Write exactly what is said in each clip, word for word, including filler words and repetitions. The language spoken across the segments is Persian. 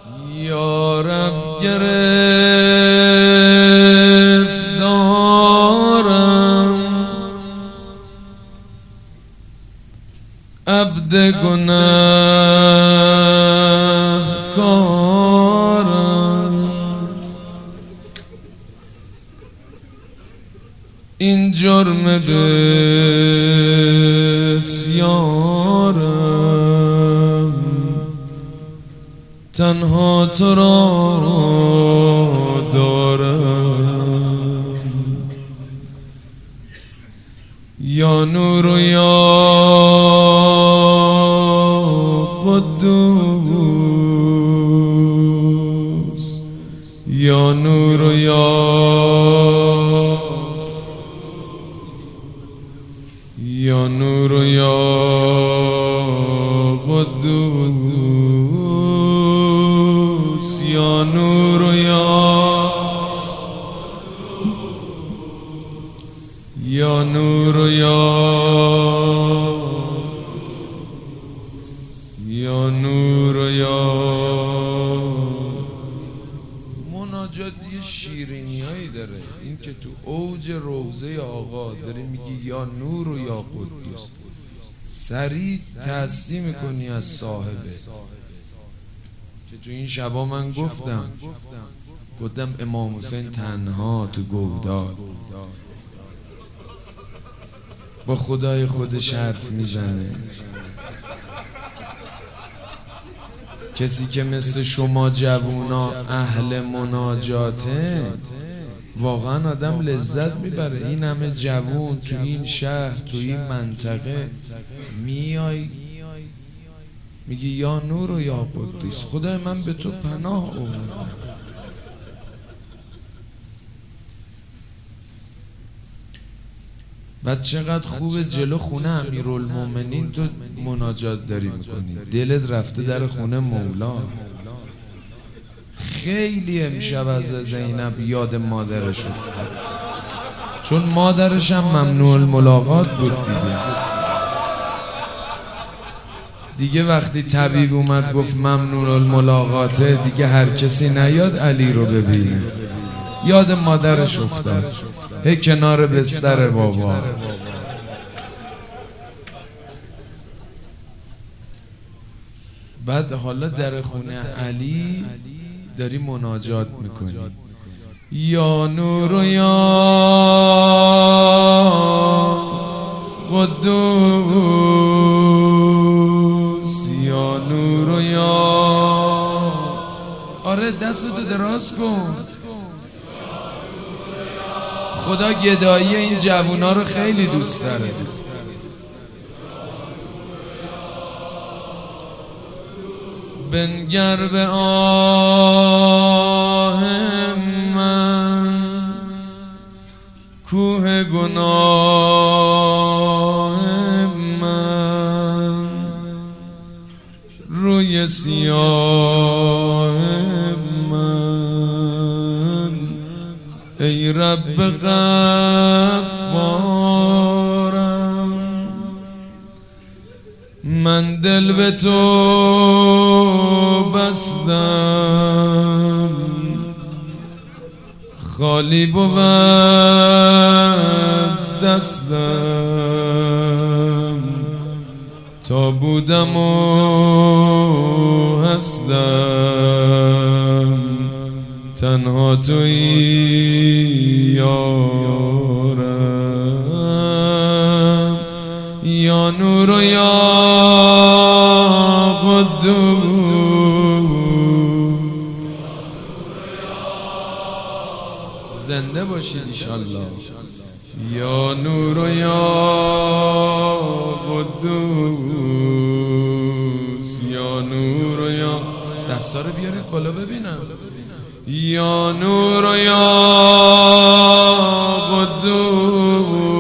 یارب گرفتارم عبد گناهکارم این جرم بسیارم تنها تو را دارم یا نور و یا قدوس یا نور و یا یا نور و یا قدوس یا نور و یا یا نور و یا یا نور و یا مناجات یه شیرینی هایی داره. این که تو اوج روضه آقا داری میگی یا نور و یا قدوس، سریع تحصیل میکنی از صاحبه. که تو این شبا من گفتم گفتم امام حسین تنها تو گودال با خدای خودش حرف میزنه. کسی که مثل شما جوونا اهل مناجاته واقعا آدم لذت میبره. این همه جوون تو این شهر تو این منطقه میای میگی یا نور و یا قدوس، خدای من به تو پناه آوردم. بعد چقدر خوبه جلو خونه امیرالمومنین تو مناجات داری میکنی، دلت رفته در خونه مولا. خیلی امشب از زینب یاد مادرش افتاد، چون مادرش هم ممنوع الملاقات بود دیگه. دیگه وقتی طبیب اومد گفت ممنوع الملاقاته، دیگه هر کسی نیاد علی رو ببینه. یاد مادرش افتاد، هی کنار بستر بابا. بعد حالا در خونه علی داری مناجات میکنی، یا نور و یا قدوس یا نور و یا. آره دستتو دراز کن. خدا گدایی این جوونا رو خیلی دوست داره. بنگر به آه من کوه گناه من روی سیاه من ای رب غفارم. من دل به تو بستم خالی بود دستم، تا بودم و هستم تنها تویی یارم. یا نور و یا قدوس زنده باشید انشالله. یا نور و یا قدوس یا نور و یا. دستا رو بیارید بالا ببینم. یا نور و یا قدوس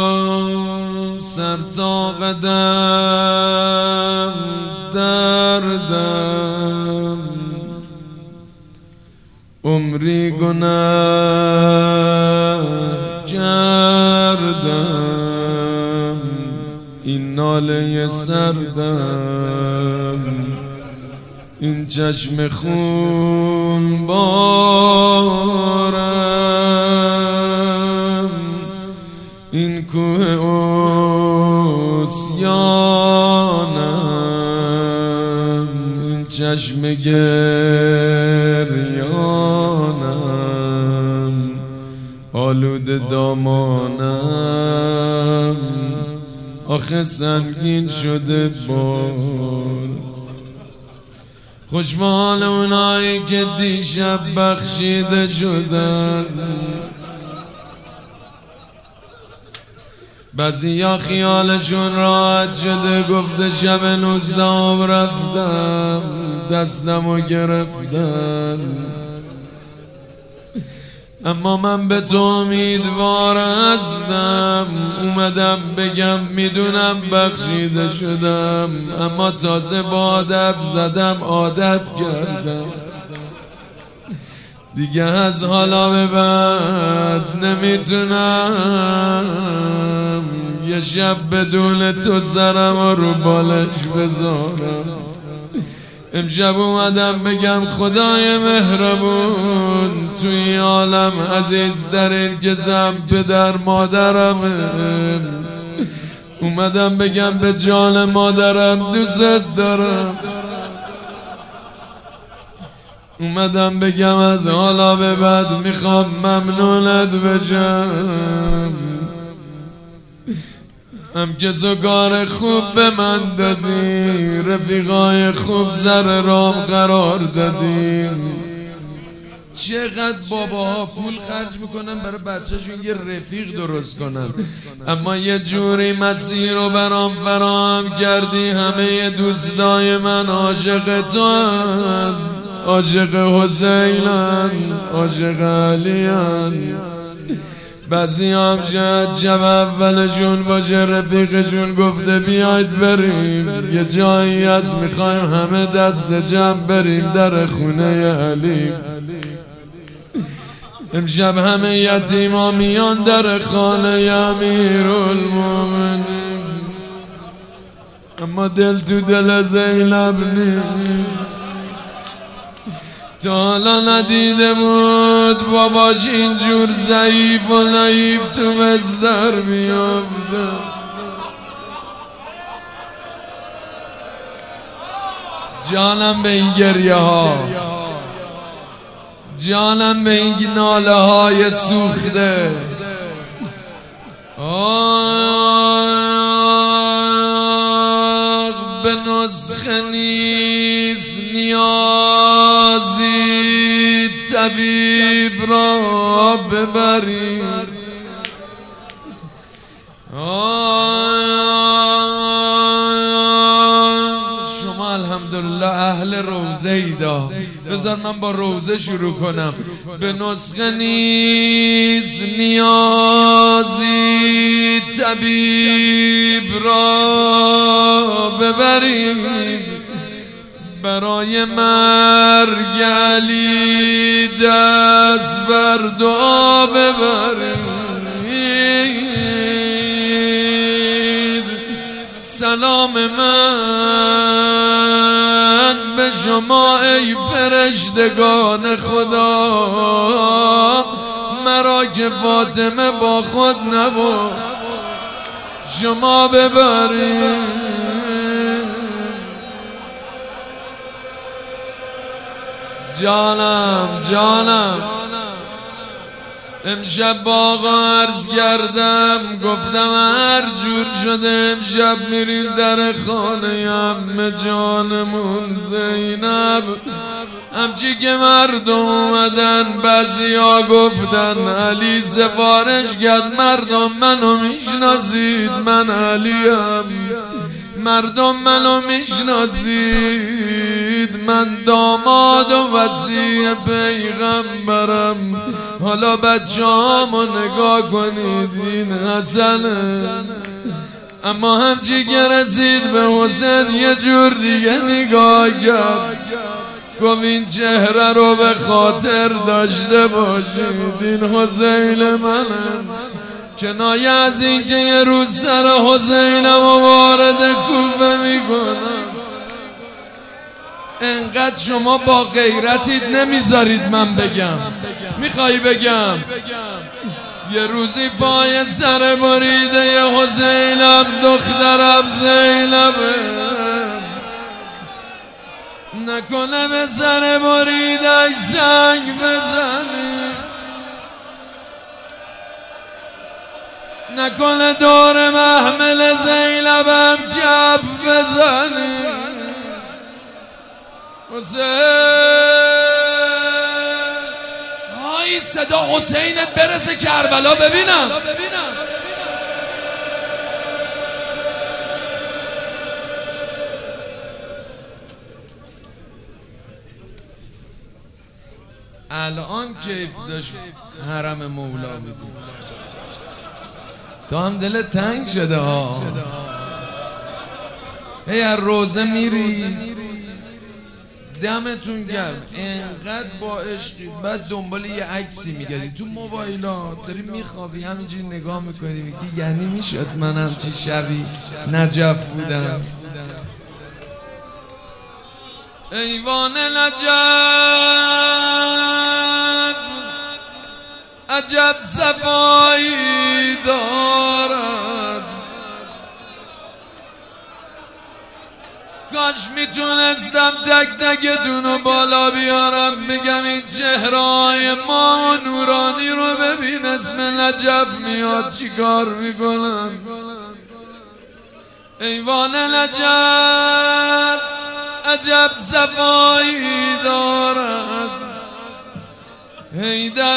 سر تا قدم در کردم، عمری گناه کردم، این ناله سردم، این چشم خون بارم، این کوه عصیانم، این چشم گریانم، آلوده دامانم، آخه سنگین شده بار. خوش به حال اونایی که دیشب بخشیده شدن، بعضیا خیالشون راحت شده، گفته شب نوزدهم رفتم دستمو گرفتن، اما من به تو امیدوار هستم. اومدم بگم میدونم بخشیده شدم، اما تازه با ادب زدم عادت کردم، دیگه از حالا به بعد نمیتونم یه شب بدون تو سرم و رو بالش بذارم. امشب اومدم بگم خدای مهربون توی عالم عزیزترین کسم پدر مادرمه، اومدم بگم به جان مادرم دوست دارم، اومدم بگم از حالا به بعد میخوام ممنونت بشم، هم که کار خوب به من دادی، رفیقای خوب سر رام قرار دادی. چقدر باباها پول خرج میکنن برای بچهشون یه رفیق درست کنن، اما یه جوری مسیر رو برام فراهم کردی. همه دوستای من عاشق تو هن، عاشق حسینن، عاشق علیان. بعضی هم شاید شب اولشون باشه رفیقشون گفته بیاید بریم یه جایی از میخوایم همه دست جمع بریم در خونه علی. امشب همه یتیما میان در خانه امیرالمومنین، اما دل تو دل زینب نیست. تا حالا ندیده بود باباش اینجور ضعیف و نحیف تو بستر بیافته. جانم به این گریه ها، جانم به این ناله های سوخته. آه به نسخه نیست نیازی طبیب را ببرید. شما الحمدلله اهل روزه ایدا، بذار من با روزه شروع کنم. به نسخه نیست نیازی طبیب را ببرید، برای مرگ علی دست بر دعا ببرید. سلام من به شما ای فرشتگان خدا، مرا که فاطمه با خود نبود شما ببرید. جانم جانم امشب با آقا عرض کردم، گفتم هر جور شده امشب میریم در خانه عمه جانمون زینب. همچی که مردم اومدن بعضی ها گفتن علی سفارش کرد، مردم منو میشناسید من علیم، مردم منو میشناسید من داماد و وصی پیغمبرم. حالا بچه هامو نگاه کنید، این حسنه اما همچی که رسید به حسین یه جور دیگه نگاه کرد، گفت این چهره رو به خاطر داشته باشید، این حسین منه. کنایه از این که یه روز سر حسینم و وارد کوفه میکنم. انقدر شما با غیرتید نمیذارید من بگم، میخوای بگم؟ یه روزی پای سر بریده ی حسینم دخترم زینبه، نکنه به سر بریدش سنگ بزنی، نکنه دور محمل زینبم کف بزنی. حسین های صدا حسینت برسه کربلا ببینم. الان کیف داشت حرم مولا بودی، تو هم دلت تنگ شده ها. هی از روزه میری دمتون گرم، اینقدر با عشقی، بعد دنبال یه عکسی میگردی تو موبایلات، داری میخوابی همینجوری نگاه میکنی میگی یعنی میشد من همچی شبی نجف بودم. ایوان نجف عجب صفایی دارد، کاش میتونستم تک تکتونو بالا بیارم بگم این چهرهای ما نورانی رو ببین، اسم نجف میاد چی کار میکنن. ایوان نجف عجب صفایی دارد، حیدر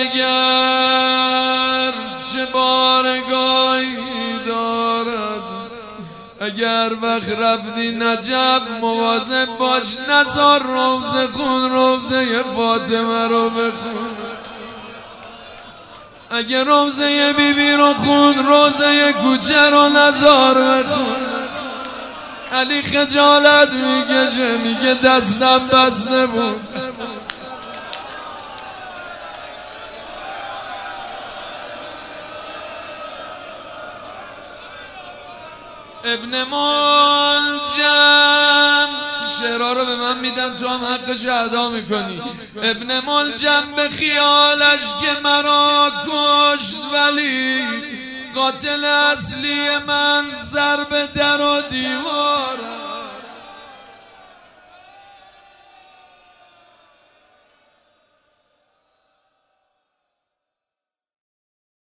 بنگر چه بارگاهی دارد. اگر وقت رفتی نجف مواظب باش نزار روزه خون روزه فاطمه رو بخون. اگر روزه بیبی رو خون روزه کوچه رو نزار بخون. علی خجالت میکشه میگه دستم بسته بود. ابن ملجم شعرها رو به من میدن تو هم حقش ادا میکنی. ابن ملجم به خیالش که مرا کشت ولی قاتل اصلی من ضرب در و دیوار